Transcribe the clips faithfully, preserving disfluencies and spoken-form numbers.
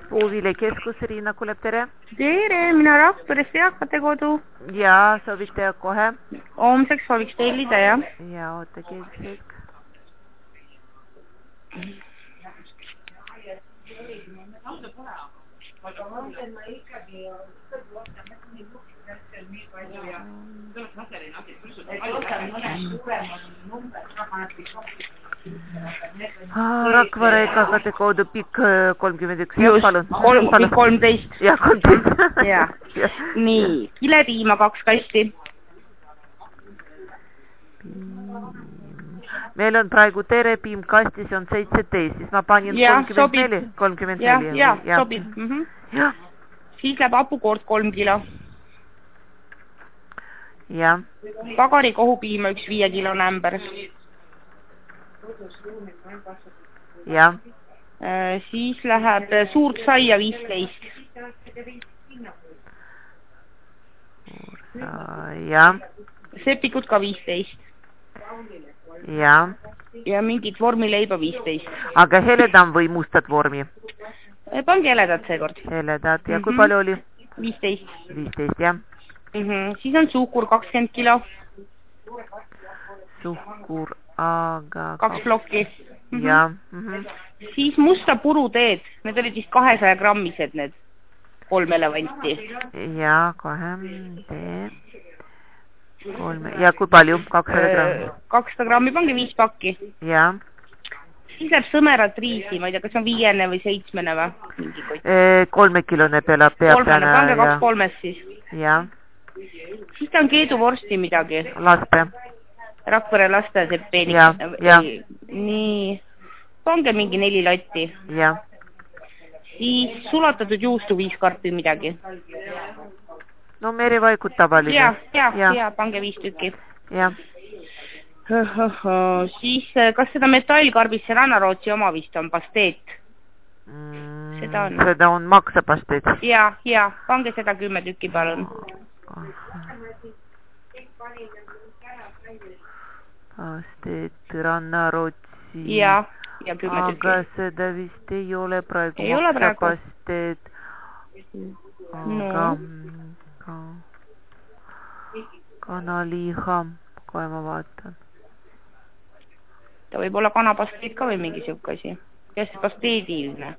Puuvile keskus, Riina Kulep, tere. Tere, mina Rakveres eakate kodu. Ja, soovite kohe. Homseks sooviks tellida, jah. Ja, ootage üks hetk. Rakvere eakate kodu pikk kolmkümmend üks. Just, kolm, kolmteist. Ja, kolmteist. Ja. Nii, kiletiima kaks kasti. Meil on praegu tere piim kastis on seitseteist, siis ma panin kolmkümmend neli. kolmkümmend neli. Ja, ja, sobib. Mm-hmm. Ja. Siis läheb hapukoort kolm kilo. Ja. Pagari kohupiima üks viie kilo nämber. Ja. Äh, siis läheb suurt saia viisteist. Ja. Sepikud ka viisteist. Ja. Ja mingit vormileiba viisteist. Aga heledam või mustad vormi? Pange heledad seekord. Heledad. Ja kui palju oli? viisteist. viisteist, jah. Mm-hmm. Siis on suhkur kakskümmend kilo. Suhkur, aga... Kaks plokki. Mm-hmm. Ja. Mm-hmm. Siis musta puruteed. Need olid siis kahesaja grammised need kolm elevanti. Ja, kohe tee. Kolme. Ja kui palju? kakssada grammi. kakssada grammi, pange viis pakki. Ja. Siis läheb sõmerat riisi, ma ei tea, kas on viiene või seitsmene või? E, kolmekilone peab peab. Kolmene, pange kaks kolmest siis. Ja. Siis ta on keeduvorsti midagi. Laste. Rakvere laste see peenik. Ja, ja. Nii, pange mingi neli latti. Ja. Siis sulatatud juustu viis karpi midagi. No meri vaikud tavaline. Ja, ja, ja, ja, pange viis tükki. Ja. Siis, kas seda metallkarbis see Rannarootsi oma vist on pasteet? Mm, seda on. Seda on maksapasteet. Ja, ja, pange seda kümme tükki palun. Pasteet Rannarootsi. Ja, ja kümme tükki. Aga seda vist ei ole praegu ei ole praegu. Maksapasteet. Aga... No. Kanaliha, kohe ma vaatan. Ta võib olla kanapasteet ka või mingi siuke asi. Kes pasteediline?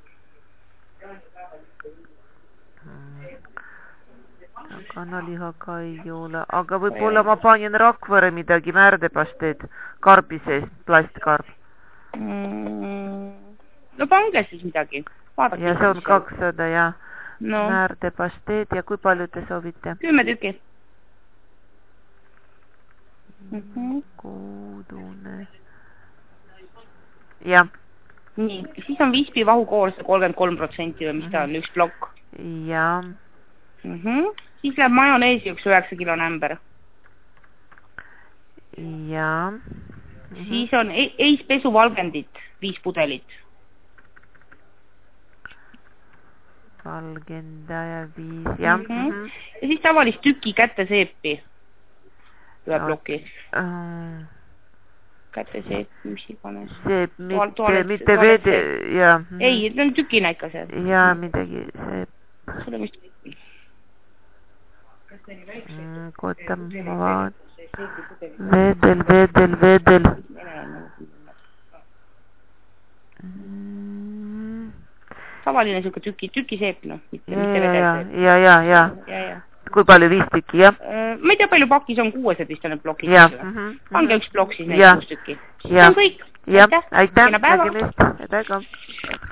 Kanaliha ka ei ole. Aga võib-olla ma panin Rakvere midagi märdepasteet. Karbi sees, plastkarb. Mm, no pange siis midagi. Vaadake ja see on kakssada, jah. No. Märdepasteet ja kui palju te soovite? Kümme tükki. Mm-hmm. Koodune. Ja. Nii, siis on viispi vahukoor kolmkümmend kolm protsenti või mis ta on, üks plokk. Ja. Mm-hmm. Siis läheb majoneesi üks üheksa kilo nämber. Ja. Mm-hmm. Siis on eispesu valgendit, viis pudelit. Valgendaja viis, jah. Mm -hmm. Ja siis tavalist tüki käteseepi. Ühe ploki. Uh, käteseep, mis iganes. Seep, mitte, mitte vede, jah. Ei, see on tükina ikka see. Jaa, midagi seep. Sulle mis... Mm, koota, ma vaat. Vedel, vedel, vedel. Mm. Tavaline siuke tüki, tükiseep, noh. Ja, ja, ja, ja, ja. Kui palju viis tükki, jah? Ma ei tea, palju pakis on kuuesed vist on need plokid. Ja. Pange üks plokk siis neid kuus tükki. See on kõik. Jah, aitäh. Nägemist. Aitäh.